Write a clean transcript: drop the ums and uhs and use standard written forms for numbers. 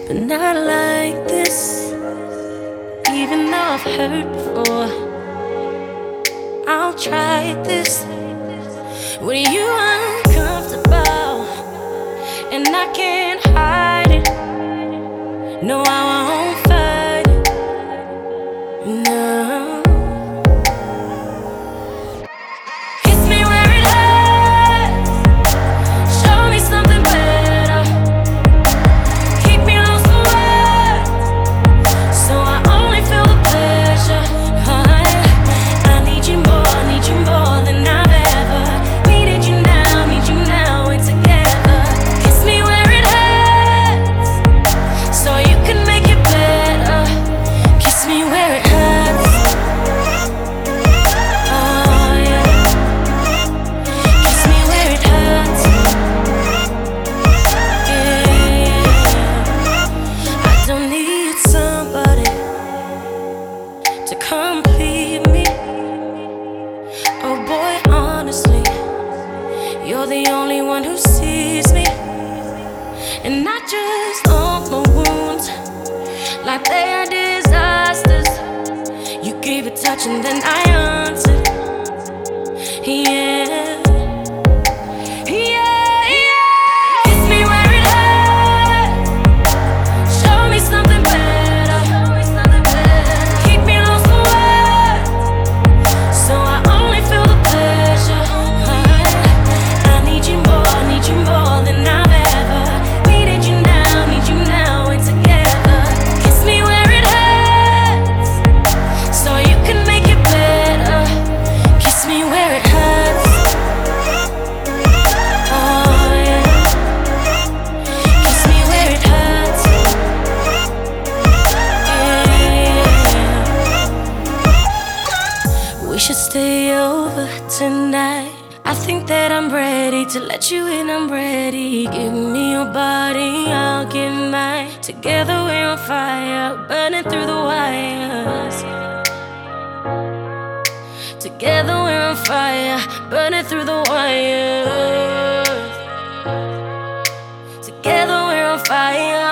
but not like this. Even though I've hurt before, I'll try this. When you uncomfortable and I can't hide it, no, I won't fight it. No. Kiss me where it hurts. Show me something better. Keep me lost for words, so I only feel the pleasure. I need you more than I've ever needed you now, we're together. Kiss me where it hurts, so you can make it better. Kiss me where it hurts. Oh yeah. Kiss me where it hurts. Yeah. I don't need somebody to complete me. Oh boy, honestly, you're the only one who sees me, and not just all my wounds, like they are disasters. You gave a touch and then I answered. Yeah, yeah, yeah. Kiss me where it hurts. Show me something better. Keep me lost for words, so I only feel the pleasure. I need you more than I've ever needed you now, we're together. Kiss me where it hurts, so you can make it better. Kiss me where it hurts. Oh yeah. Kiss me where it hurts. Yeah. We should stay over tonight. I think that I'm ready to let you in, I'm ready. Give me your body, I'll give mine. Together we're on fire, burning through the wires. Together we're on fire, burning through the wires. Together we're on fire.